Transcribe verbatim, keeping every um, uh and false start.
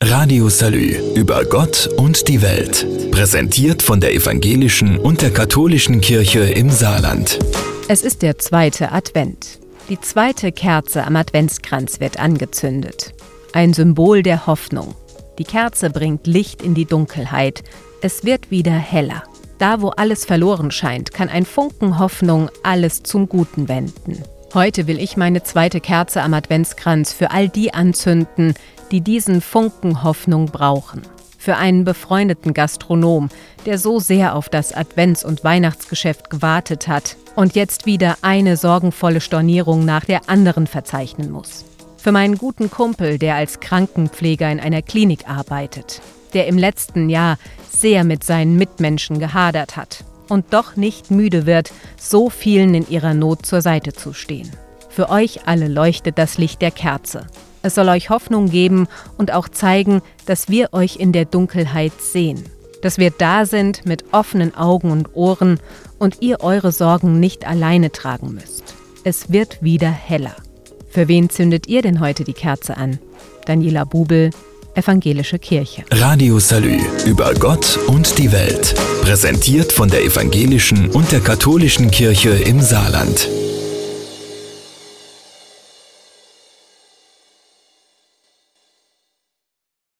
Radio Salü über Gott und die Welt. Präsentiert von der evangelischen und der katholischen Kirche im Saarland. Es ist der zweite Advent. Die zweite Kerze am Adventskranz wird angezündet. Ein Symbol der Hoffnung. Die Kerze bringt Licht in die Dunkelheit. Es wird wieder heller. Da, wo alles verloren scheint, kann ein Funken Hoffnung alles zum Guten wenden. Heute will ich meine zweite Kerze am Adventskranz für all die anzünden, die diesen Funken Hoffnung brauchen. Für einen befreundeten Gastronom, der so sehr auf das Advents- und Weihnachtsgeschäft gewartet hat und jetzt wieder eine sorgenvolle Stornierung nach der anderen verzeichnen muss. Für meinen guten Kumpel, der als Krankenpfleger in einer Klinik arbeitet, der im letzten Jahr sehr mit seinen Mitmenschen gehadert hat und doch nicht müde wird, so vielen in ihrer Not zur Seite zu stehen. Für euch alle leuchtet das Licht der Kerze. Es soll euch Hoffnung geben und auch zeigen, dass wir euch in der Dunkelheit sehen. Dass wir da sind mit offenen Augen und Ohren und ihr eure Sorgen nicht alleine tragen müsst. Es wird wieder heller. Für wen zündet ihr denn heute die Kerze an? Daniela Bubel, Evangelische Kirche. Radio Salü über Gott und die Welt. Präsentiert von der evangelischen und der katholischen Kirche im Saarland.